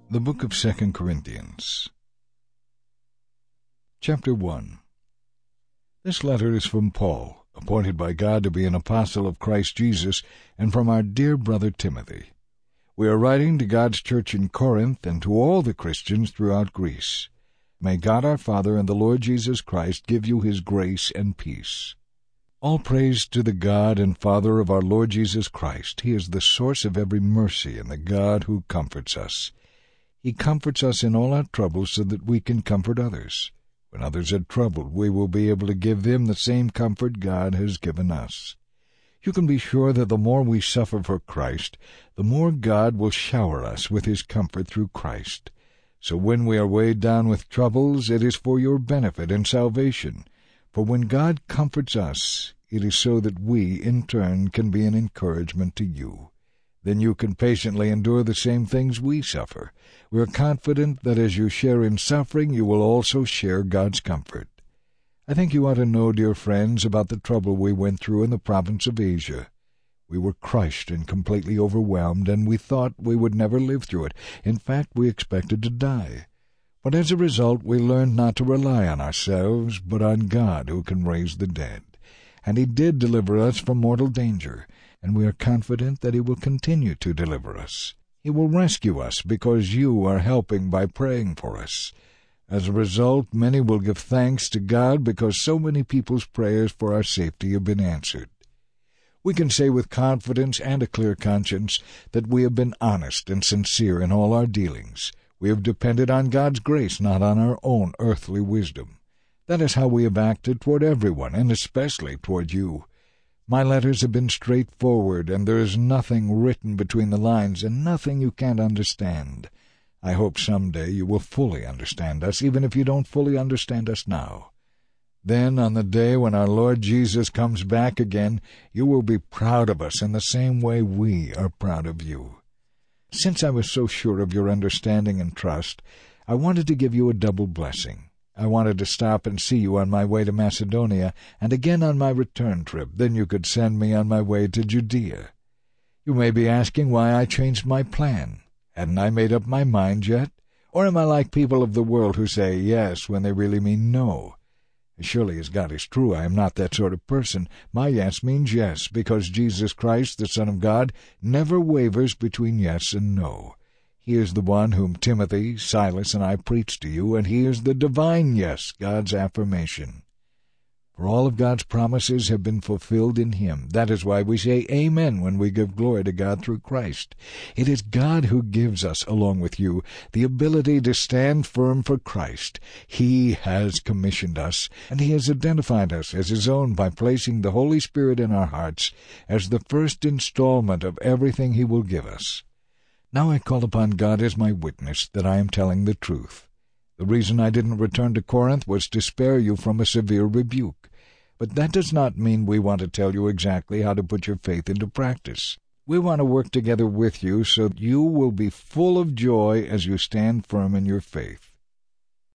The Book of 2 Corinthians. Chapter 1. This letter is from Paul, appointed by God to be an apostle of Christ Jesus, and from our dear brother Timothy. We are writing to God's church in Corinth and to all the Christians throughout Greece. May God our Father and the Lord Jesus Christ give you his grace and peace. All praise to the God and Father of our Lord Jesus Christ. He is the source of every mercy and the God who comforts us. He comforts us in all our troubles so that we can comfort others. When others are troubled, we will be able to give them the same comfort God has given us. You can be sure that the more we suffer for Christ, the more God will shower us with his comfort through Christ. So when we are weighed down with troubles, it is for your benefit and salvation. For when God comforts us, it is so that we, in turn, can be an encouragement to you. Then you can patiently endure the same things we suffer. We are confident that as you share in suffering, you will also share God's comfort. I think you ought to know, dear friends, about the trouble we went through in the province of Asia. We were crushed and completely overwhelmed, and we thought we would never live through it. In fact, we expected to die. But as a result, we learned not to rely on ourselves, but on God who can raise the dead. And he did deliver us from mortal danger, and we are confident that he will continue to deliver us. He will rescue us because you are helping by praying for us. As a result, many will give thanks to God because so many people's prayers for our safety have been answered. We can say with confidence and a clear conscience that we have been honest and sincere in all our dealings. We have depended on God's grace, not on our own earthly wisdom. That is how we have acted toward everyone, and especially toward you. My letters have been straightforward, and there is nothing written between the lines, and nothing you can't understand. I hope someday you will fully understand us, even if you don't fully understand us now. Then, on the day when our Lord Jesus comes back again, you will be proud of us in the same way we are proud of you. Since I was so sure of your understanding and trust, I wanted to give you a double blessing. I wanted to stop and see you on my way to Macedonia, and again on my return trip. Then you could send me on my way to Judea. You may be asking why I changed my plan. Hadn't I made up my mind yet? Or am I like people of the world who say yes when they really mean no? As surely as God is true, I am not that sort of person. My yes means yes, because Jesus Christ, the Son of God, never wavers between yes and no. He is the one whom Timothy, Silas, and I preach to you, and he is the divine yes, God's affirmation. For all of God's promises have been fulfilled in him. That is why we say amen when we give glory to God through Christ. It is God who gives us, along with you, the ability to stand firm for Christ. He has commissioned us, and he has identified us as his own by placing the Holy Spirit in our hearts as the first installment of everything he will give us. Now I call upon God as my witness that I am telling the truth. The reason I didn't return to Corinth was to spare you from a severe rebuke. But that does not mean we want to tell you exactly how to put your faith into practice. We want to work together with you so that you will be full of joy as you stand firm in your faith.